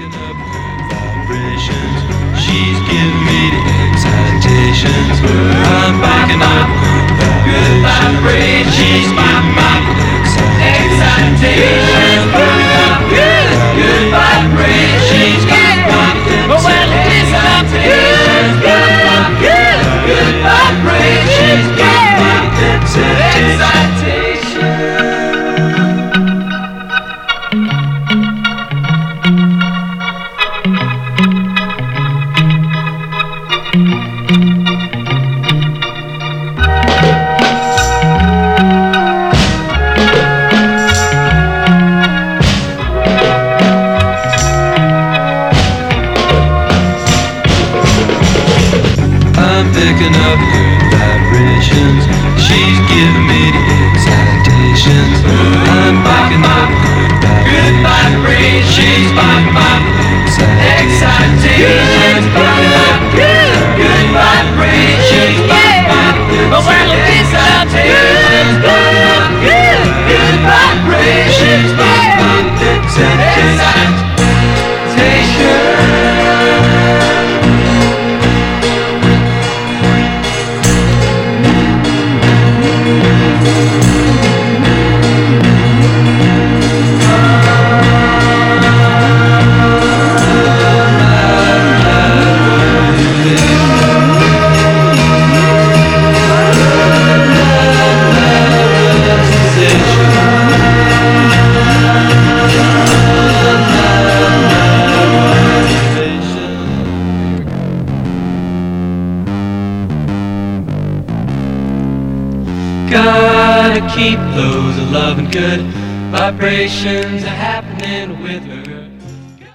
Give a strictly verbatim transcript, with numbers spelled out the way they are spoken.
picking up good vibrations. She's giving me the excitations. I'm picking up good vibrations. She's giving me the excitations. Good, good vibrations. She's giving me the excitations. Good, good, good vibrations. She's giving me the excitations. I'm picking up good vibrations. She's giving me the excitations. I'm picking up good vibrations. She's giving me the excitations. Good, good vibrations. She's giving me the excitations. Good, good vibrations. She's giving me the excitations. Gotta keep those loving good vibrations. I have